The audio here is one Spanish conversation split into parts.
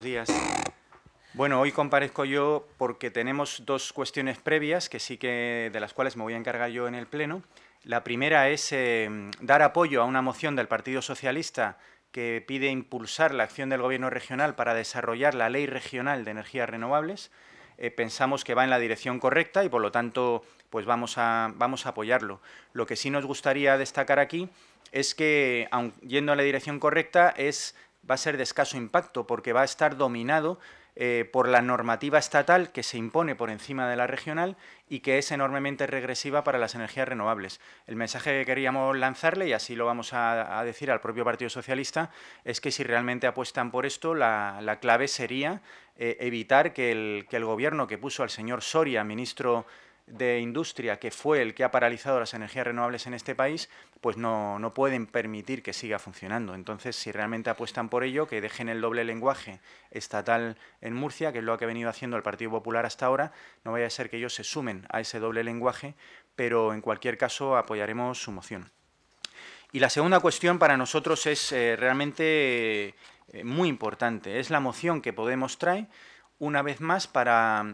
Días. Bueno, hoy comparezco yo porque tenemos dos cuestiones previas de las cuales me voy a encargar yo en el Pleno. La primera es dar apoyo a una moción del Partido Socialista que pide impulsar la acción del Gobierno regional para desarrollar la Ley Regional de Energías Renovables. Pensamos que va en la dirección correcta y, por lo tanto, pues vamos a apoyarlo. Lo que sí nos gustaría destacar aquí es que, aun yendo en la dirección correcta, va a ser de escaso impacto porque va a estar dominado por la normativa estatal que se impone por encima de la regional y que es enormemente regresiva para las energías renovables. El mensaje que queríamos lanzarle, y así lo vamos a decir al propio Partido Socialista, es que si realmente apuestan por esto, la clave sería evitar que el gobierno que puso al señor Soria, ministro de Industria, que fue el que ha paralizado las energías renovables en este país, pues no pueden permitir que siga funcionando. Entonces, si realmente apuestan por ello, que dejen el doble lenguaje estatal en Murcia, que es lo que ha venido haciendo el Partido Popular hasta ahora, no vaya a ser que ellos se sumen a ese doble lenguaje, pero en cualquier caso apoyaremos su moción. Y la segunda cuestión para nosotros es realmente muy importante. Es la moción que Podemos trae, una vez más, para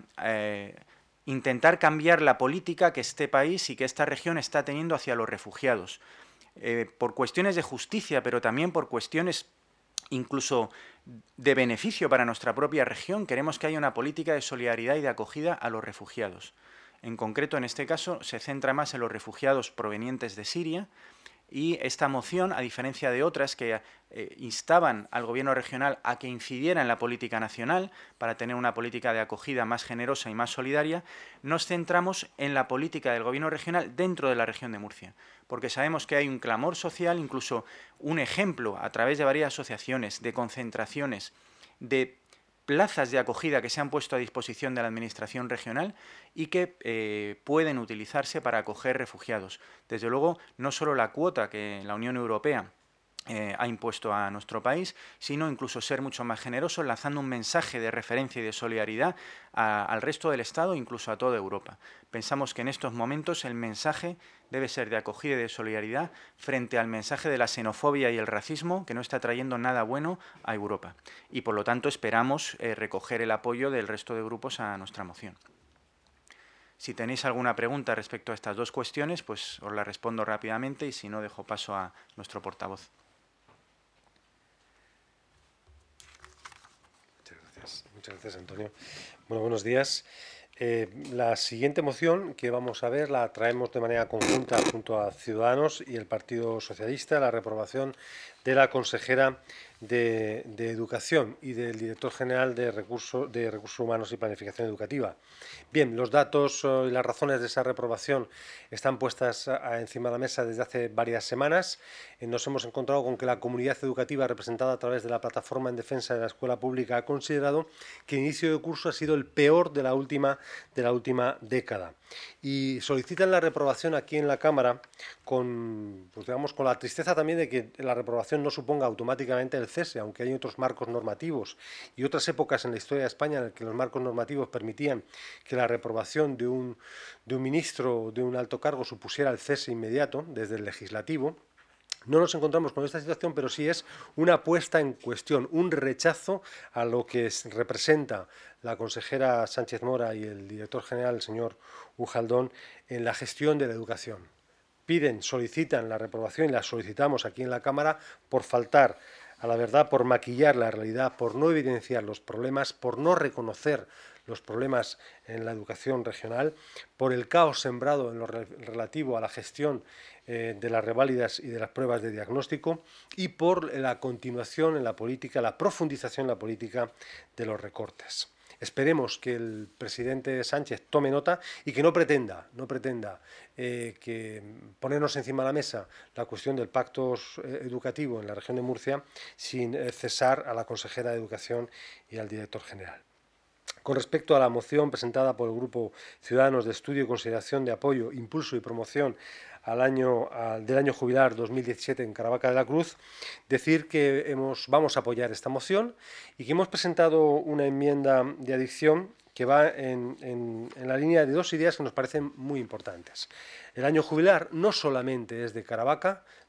intentar cambiar la política que este país y que esta región está teniendo hacia los refugiados. Por cuestiones de justicia, pero también por cuestiones incluso de beneficio para nuestra propia región, queremos que haya una política de solidaridad y de acogida a los refugiados. En concreto, en este caso, se centra más en los refugiados provenientes de Siria, y esta moción, a diferencia de otras que instaban al gobierno regional a que incidiera en la política nacional para tener una política de acogida más generosa y más solidaria, nos centramos en la política del gobierno regional dentro de la región de Murcia, porque sabemos que hay un clamor social, incluso un ejemplo a través de varias asociaciones, de concentraciones, de plazas de acogida que se han puesto a disposición de la Administración regional y que pueden utilizarse para acoger refugiados. Desde luego, no solo la cuota que la Unión Europea ha impuesto a nuestro país, sino incluso ser mucho más generosos, lanzando un mensaje de referencia y de solidaridad al resto del Estado, incluso a toda Europa. Pensamos que en estos momentos el mensaje debe ser de acogida y de solidaridad frente al mensaje de la xenofobia y el racismo, que no está trayendo nada bueno a Europa. Y por lo tanto esperamos recoger el apoyo del resto de grupos a nuestra moción. Si tenéis alguna pregunta respecto a estas dos cuestiones, pues os la respondo rápidamente y si no, dejo paso a nuestro portavoz. Muchas gracias, Antonio. Bueno, buenos días. La siguiente moción que vamos a ver la traemos de manera conjunta junto a Ciudadanos y el Partido Socialista, la reprobación de la consejera de Educación y del director general de Recursos Humanos y Planificación Educativa. Bien, los datos y las razones de esa reprobación están puestas encima de la mesa desde hace varias semanas. Nos hemos encontrado con que la comunidad educativa representada a través de la Plataforma en Defensa de la Escuela Pública ha considerado que el inicio de curso ha sido el peor de la última década. Y solicitan la reprobación aquí en la Cámara con la tristeza también de que la reprobación no suponga automáticamente el cese, aunque hay otros marcos normativos y otras épocas en la historia de España en las que los marcos normativos permitían que la reprobación de un ministro o de un alto cargo supusiera el cese inmediato desde el legislativo. No nos encontramos con esta situación, pero sí es una puesta en cuestión, un rechazo a lo que representa la consejera Sánchez Mora y el director general, el señor Ujaldón, en la gestión de la educación. Solicitan la reprobación y la solicitamos aquí en la Cámara por faltar a la verdad, por maquillar la realidad, por no evidenciar los problemas, por no reconocer los problemas en la educación regional, por el caos sembrado en lo relativo a la gestión de las reválidas y de las pruebas de diagnóstico y por la continuación en la política, la profundización en la política de los recortes. Esperemos que el presidente Sánchez tome nota y que no pretenda que ponernos encima de la mesa la cuestión del pacto educativo en la región de Murcia sin cesar a la consejera de Educación y al director general. Con respecto a la moción presentada por el Grupo Ciudadanos de Estudio y Consideración de Apoyo, Impulso y Promoción del año jubilar 2017 en Caravaca de la Cruz, decir que vamos a apoyar esta moción y que hemos presentado una enmienda de adición que va en la línea de dos ideas que nos parecen muy importantes. El año jubilar no solamente es de Caravaca,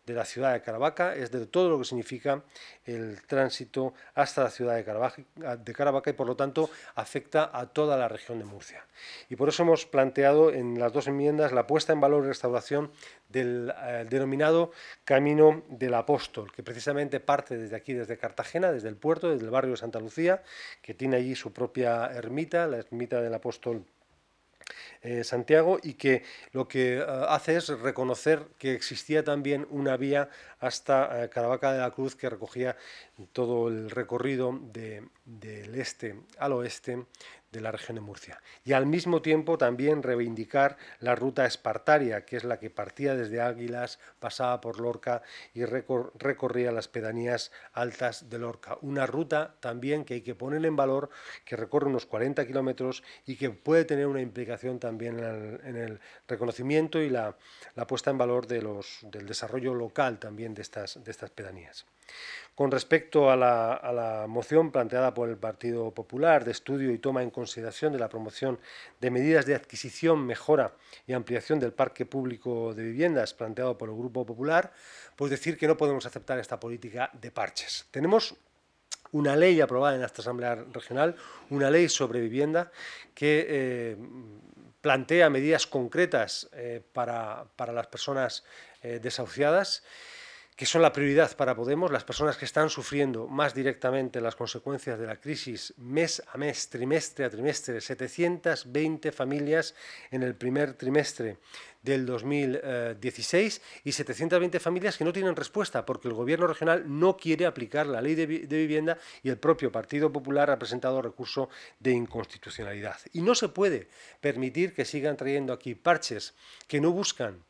de la ciudad de Caravaca, es de todo lo que significa el tránsito hasta la ciudad de Caravaca y por lo tanto afecta a toda la región de Murcia. Y por eso hemos planteado en las dos enmiendas la puesta en valor y restauración del denominado Camino del Apóstol, que precisamente parte desde aquí, desde Cartagena, desde el puerto, desde el barrio de Santa Lucía, que tiene allí su propia ermita, la ermita del Apóstol Santiago, y que lo que hace es reconocer que existía también una vía hasta Caravaca de la Cruz que recogía todo el recorrido del este al oeste de la región de Murcia. Y al mismo tiempo también reivindicar la ruta espartaria, que es la que partía desde Águilas, pasaba por Lorca y recorría las pedanías altas de Lorca. Una ruta también que hay que poner en valor, que recorre unos 40 kilómetros y que puede tener una implicación también en el reconocimiento y la puesta en valor del desarrollo local también de estas pedanías. Con respecto a la moción planteada por el Partido Popular de estudio y toma en consideración de la promoción de medidas de adquisición, mejora y ampliación del parque público de viviendas planteado por el Grupo Popular, pues decir que no podemos aceptar esta política de parches. Tenemos una ley aprobada en esta Asamblea Regional, una ley sobre vivienda que plantea medidas concretas para las personas desahuciadas, que son la prioridad para Podemos, las personas que están sufriendo más directamente las consecuencias de la crisis mes a mes, trimestre a trimestre, 720 familias en el primer trimestre del 2016 y 720 familias que no tienen respuesta porque el Gobierno regional no quiere aplicar la ley de vivienda y el propio Partido Popular ha presentado recurso de inconstitucionalidad. Y no se puede permitir que sigan trayendo aquí parches que no buscan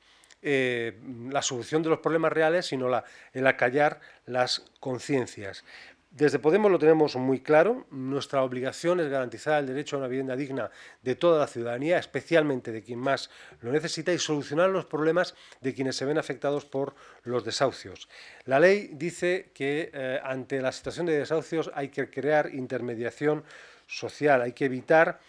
la solución de los problemas reales, sino el acallar las conciencias. Desde Podemos lo tenemos muy claro, nuestra obligación es garantizar el derecho a una vivienda digna de toda la ciudadanía, especialmente de quien más lo necesita, y solucionar los problemas de quienes se ven afectados por los desahucios. La ley dice que ante la situación de desahucios hay que crear intermediación social, hay que evitar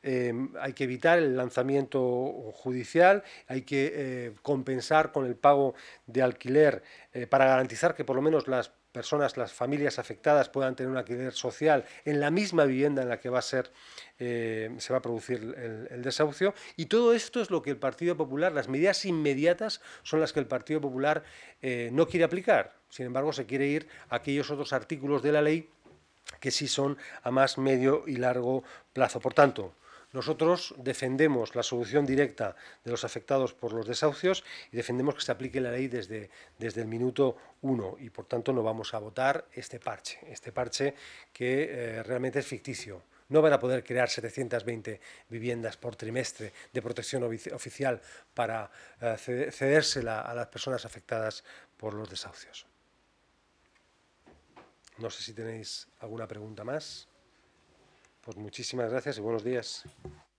el lanzamiento judicial, hay que compensar con el pago de alquiler para garantizar que por lo menos las personas, las familias afectadas puedan tener un alquiler social en la misma vivienda en la que se va a producir el desahucio. Y todo esto es lo que el Partido Popular, las medidas inmediatas son las que el Partido Popular no quiere aplicar. Sin embargo, se quiere ir a aquellos otros artículos de la ley que sí son a más medio y largo plazo. Por tanto, nosotros defendemos la solución directa de los afectados por los desahucios y defendemos que se aplique la ley desde el minuto 1 y, por tanto, no vamos a votar este parche que realmente es ficticio. No van a poder crear 720 viviendas por trimestre de protección oficial para cedérsela a las personas afectadas por los desahucios. No sé si tenéis alguna pregunta más. Pues muchísimas gracias y buenos días.